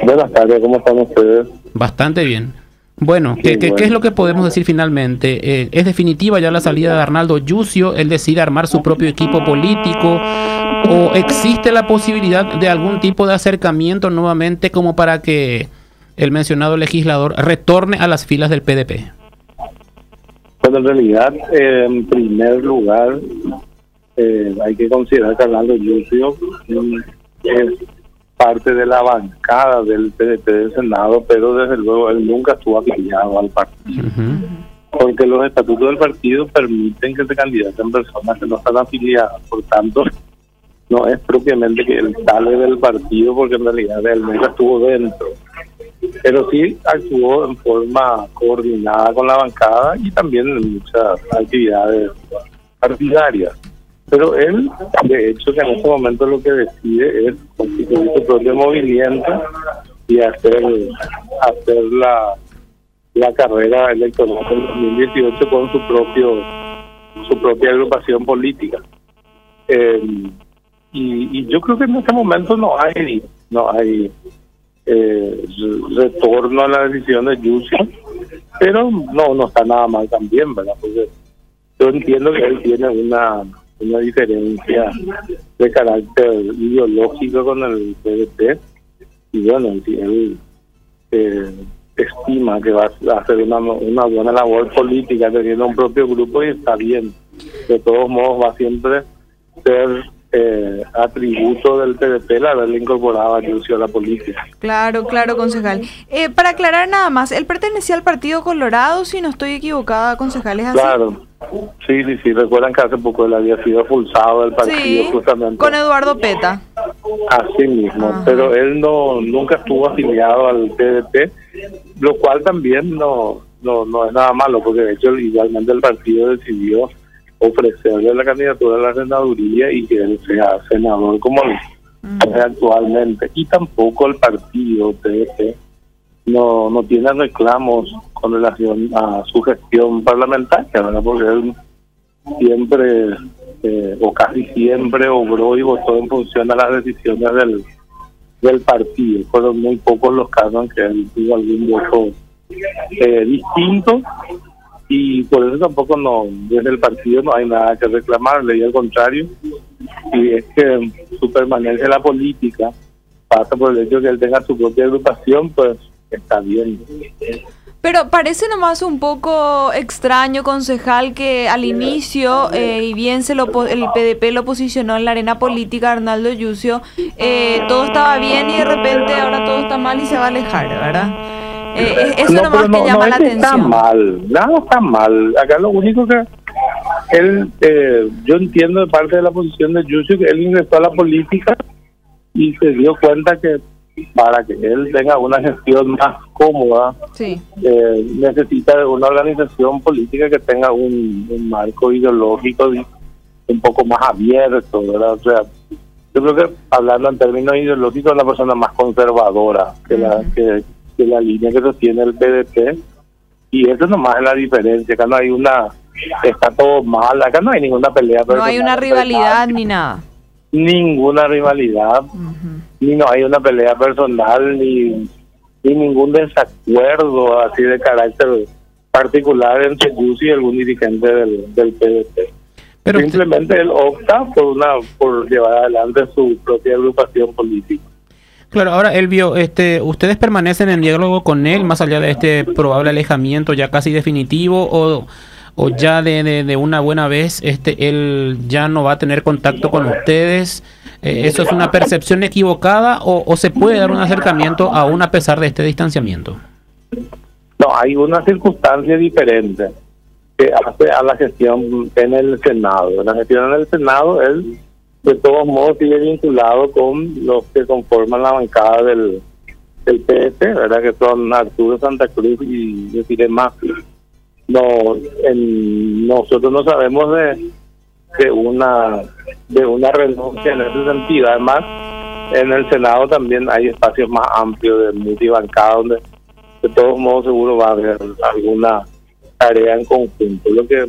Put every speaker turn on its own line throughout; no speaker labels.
Buenas tardes, ¿cómo están ustedes?
Bastante bien. Bueno, ¿qué es lo que podemos decir finalmente? ¿Es definitiva ya la salida de Arnaldo Yucio? ¿Él decide armar su propio equipo político? ¿O existe la posibilidad de algún tipo de acercamiento nuevamente como para que el mencionado legislador retorne a las filas del PDP?
Bueno, en realidad, en primer lugar, hay que considerar que Arnaldo Yucio es parte de la bancada del PDP del Senado, pero desde luego él nunca estuvo afiliado al partido. Porque los estatutos del partido permiten que se candidaten personas que no están afiliadas. Por tanto, no es propiamente que él sale del partido, porque en realidad él nunca estuvo dentro. Pero sí actuó en forma coordinada con la bancada y también en muchas actividades partidarias. Pero él, de hecho, que en este momento lo que decide es constituir su propio movimiento y hacer la carrera electoral del 2018 con su propia agrupación política. Y yo creo que en este momento no hay retorno a la decisión de Yucio, pero no está nada mal también, ¿verdad? Porque yo entiendo que él tiene una diferencia de carácter ideológico con el PDP, y bueno, si él estima que va a hacer una buena labor política teniendo un propio grupo, y está bien. De todos modos, va a siempre ser atributo del PDP el haberle incorporado a Yucio a la política.
Claro, concejal. Para aclarar nada más, él pertenecía al Partido Colorado, si no estoy equivocada, concejal, ¿es así? Claro.
Sí. Recuerdan que hace poco él había sido expulsado del partido, sí, justamente
con Eduardo Peta.
Así mismo. Ajá. Pero él nunca estuvo afiliado al PDP, lo cual también no es nada malo, porque de hecho igualmente el partido decidió ofrecerle la candidatura a la senaduría y que él sea senador como es actualmente. Y tampoco el partido PDP no tiene reclamos con relación a su gestión parlamentaria, ¿verdad? Porque él siempre o casi siempre obró y votó en función a las decisiones del partido. Fueron muy pocos los casos en que él tuvo algún voto distinto, y por eso tampoco desde el partido no hay nada que reclamarle, y al contrario, y es que su permanencia en la política pasa por el hecho de que él tenga su propia agrupación, pues está bien.
Pero parece nomás un poco extraño, concejal, que al inicio, y bien el PDP lo posicionó en la arena política, Arnaldo Yucio, todo estaba bien y de repente ahora todo está mal y se va a alejar, ¿verdad? Eso nomás que llama la atención.
Nada está mal. Acá lo único que él, yo entiendo de parte de la posición de Yucio, que él ingresó a la política y se dio cuenta que para que él tenga una gestión más cómoda, sí, necesita de una organización política que tenga un marco ideológico un poco más abierto, ¿verdad? O sea, yo creo que hablando en términos ideológicos, es una persona más conservadora que la línea que sostiene el PDP, y eso nomás es la diferencia. Acá no hay está todo mal, acá no hay ninguna pelea personal,
no hay una rivalidad ni nada,
ninguna rivalidad, ni no hay una pelea personal, ni ningún desacuerdo así de carácter particular entre Yucio y algún dirigente del PDP. Pero simplemente él opta por llevar adelante su propia agrupación política.
Claro, ahora Elvio, ¿ustedes permanecen en diálogo con él más allá de este probable alejamiento ya casi definitivo, o ya de una buena vez él ya no va a tener contacto con ustedes? ¿Eso es una percepción equivocada o se puede dar un acercamiento aún a pesar de este distanciamiento?
No, hay una circunstancia diferente que hace a la gestión en el Senado. La gestión en el Senado, él de todos modos sigue vinculado con los que conforman la bancada del PDP, ¿verdad? Que son Arturo Santa Cruz y Desiree Mafia. Nosotros no sabemos de una renuncia en ese sentido. Además, en el Senado también hay espacios más amplios de multibancada, donde de todos modos seguro va a haber alguna tarea en conjunto. Lo que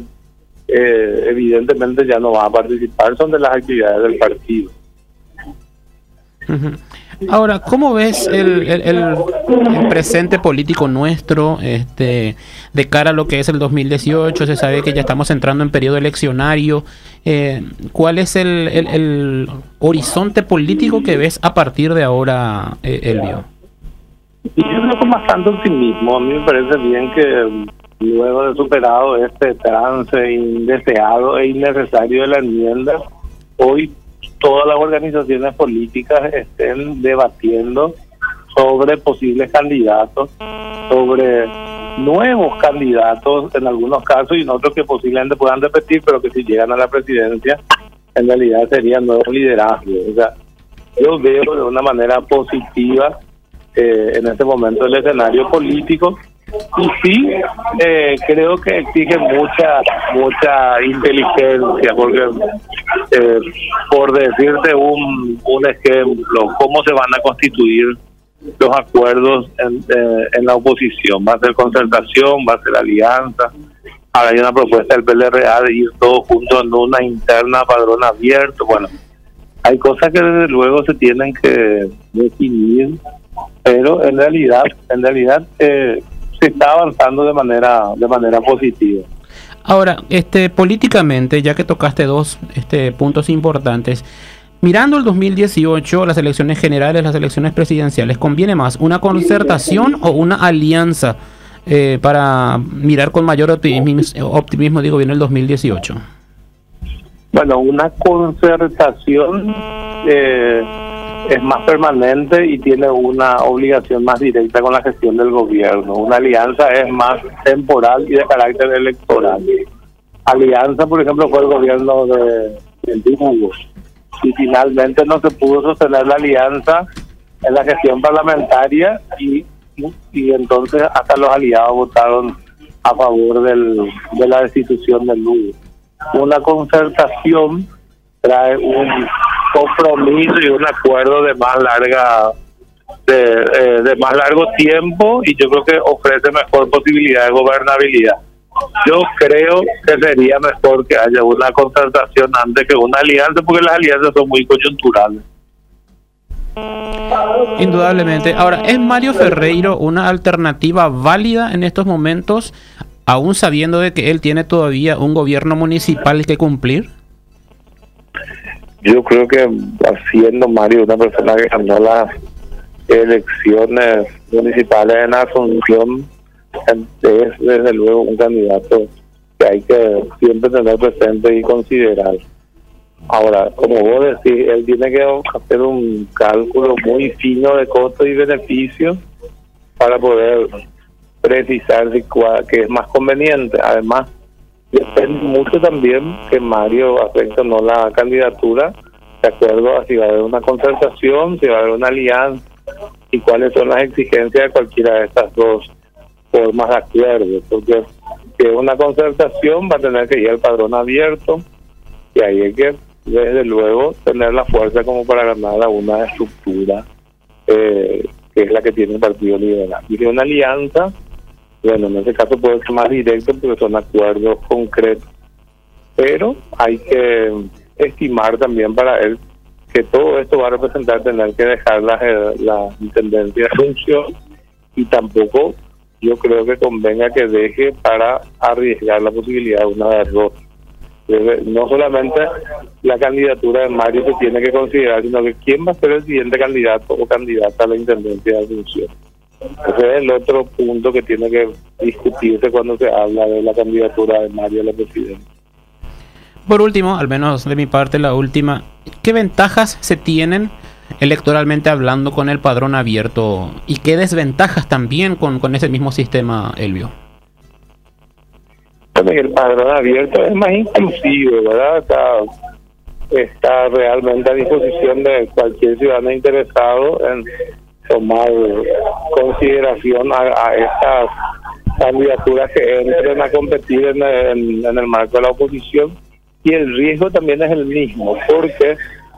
evidentemente ya no va a participar son de las actividades del partido.
Ahora, ¿cómo ves el presente político nuestro de cara a lo que es el 2018? Se sabe que ya estamos entrando en periodo eleccionario. ¿Cuál es el horizonte político que ves a partir de ahora, Elvio?
Y yo creo con bastante optimismo. A mí me parece bien que luego de superado este trance indeseado e innecesario de la enmienda, hoy todas las organizaciones políticas estén debatiendo sobre posibles candidatos, sobre nuevos candidatos en algunos casos y en otros que posiblemente puedan repetir, pero que si llegan a la presidencia en realidad serían nuevos liderazgos. O sea, yo veo de una manera positiva en este momento el escenario político, y sí creo que exige mucha inteligencia, porque por decirte un ejemplo, cómo se van a constituir los acuerdos en la oposición. Va a ser concertación, va a ser alianza. Ahora hay una propuesta del PLRA de ir todos juntos en una interna padrón abierto. Bueno, hay cosas que desde luego se tienen que definir, pero en realidad se está avanzando de manera positiva.
Ahora, políticamente, ya que tocaste dos puntos importantes, mirando el 2018, las elecciones generales, las elecciones presidenciales, ¿conviene más una concertación o una alianza para mirar con mayor optimismo, digo, bien el 2018?
Bueno, una concertación es más permanente y tiene una obligación más directa con la gestión del gobierno. Una alianza es más temporal y de carácter electoral. Alianza, por ejemplo, fue el gobierno de Hugo, y finalmente no se pudo sostener la alianza en la gestión parlamentaria y entonces hasta los aliados votaron a favor de la destitución del Hugo. Una concertación trae un compromiso y un acuerdo de más largo tiempo, y yo creo que ofrece mejor posibilidad de gobernabilidad. Yo creo que sería mejor que haya una concertación antes que una alianza, porque las alianzas son muy coyunturales.
Indudablemente. Ahora, ¿es Mario Ferreiro una alternativa válida en estos momentos, aún sabiendo de que él tiene todavía un gobierno municipal que cumplir?
Yo creo que siendo Mario una persona que ganó las elecciones municipales en Asunción, es desde luego un candidato que hay que siempre tener presente y considerar. Ahora, como vos decís, él tiene que hacer un cálculo muy fino de costos y beneficios para poder precisar qué es más conveniente. Además, depende mucho también que Mario acepte o no la candidatura, de acuerdo a si va a haber una concertación, si va a haber una alianza y cuáles son las exigencias de cualquiera de estas dos formas de acuerdo. Porque si es una concertación va a tener que ir al padrón abierto, y ahí hay que desde luego tener la fuerza como para ganar a una estructura que es la que tiene el Partido Liberal. Y si es una alianza, bueno, en ese caso puede ser más directo porque son acuerdos concretos, pero hay que estimar también para él que todo esto va a representar tener que dejar la intendencia de Asunción, y tampoco yo creo que convenga que deje para arriesgar la posibilidad de una derrota. No solamente la candidatura de Mario se tiene que considerar, sino que quién va a ser el siguiente candidato o candidata a la intendencia de Asunción. Ese es el otro punto que tiene que discutirse cuando se habla de la candidatura de Mario a la presidencia.
Por último, al menos de mi parte la última, ¿qué ventajas se tienen electoralmente hablando con el padrón abierto y qué desventajas también con ese mismo sistema, Elvio?
Bueno, el padrón abierto es más inclusivo, ¿verdad? Está realmente a disposición de cualquier ciudadano interesado en tomar consideración a estas candidaturas que entren a competir en el marco de la oposición, y el riesgo también es el mismo, porque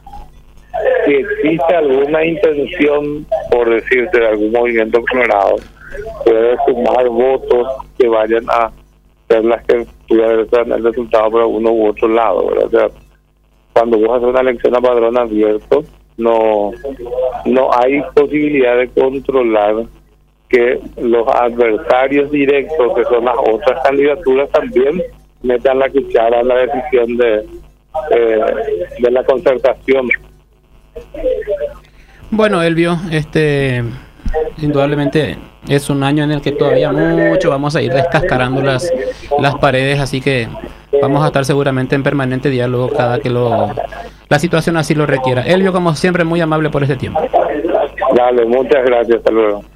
si existe alguna intención, por decirte, de algún movimiento colorado, puede sumar votos que vayan a ser las que pudieran ser el resultado por uno u otro lado, ¿verdad? O sea, cuando vos haces una elección a padrón abierto, no, no hay posibilidad de controlar que los adversarios directos, que son las otras candidaturas, también metan la cuchara en la decisión de la concertación.
Bueno, Elvio, indudablemente es un año en el que todavía mucho vamos a ir descascarando las paredes, así que vamos a estar seguramente en permanente diálogo cada que la situación así lo requiera. Elvio, como siempre, muy amable por este tiempo.
Dale, muchas gracias, hasta luego.